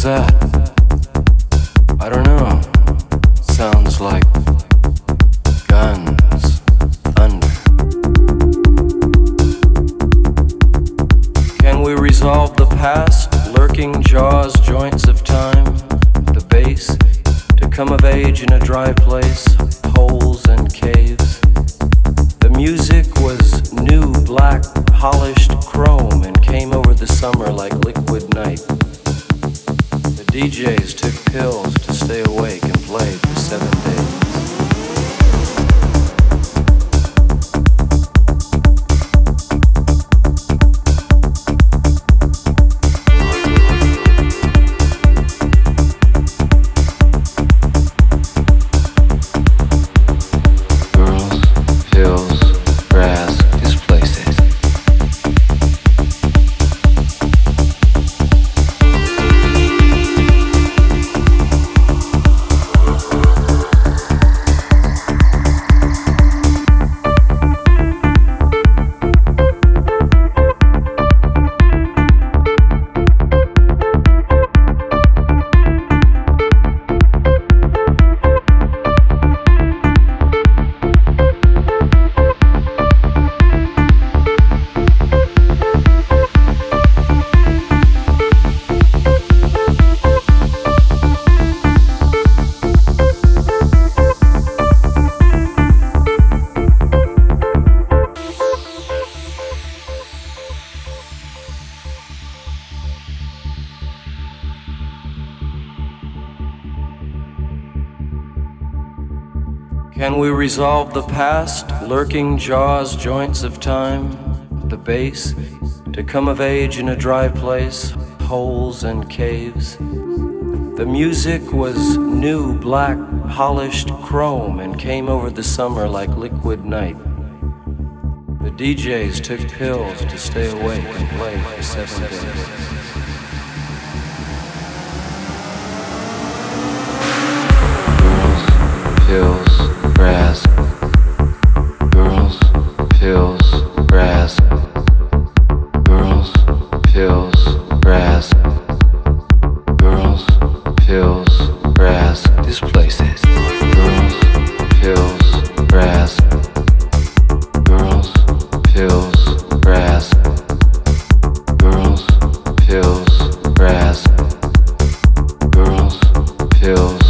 that? I don't know. Sounds like guns, thunder. Can we resolve the past? Lurking jaws, joints of time. The base to come of age in a dry place, holes and caves. The music was new, black, polished chrome and came over the summer like liquid night. The DJs took pills to stay awake and played for 7 days. Can we resolve the past? Lurking jaws, joints of time. The base to come of age in a dry place, holes and caves. The music was new, black, polished chrome and came over the summer like liquid night. The DJs took pills to stay awake and play for 7 days. Pills, grass. Girls, pills, grass. Girls, pills, grass. Girls, pills, grass. This place is girls, pills, grass. Girls, pills, grass. Girls, pills, grass. Girls, pills.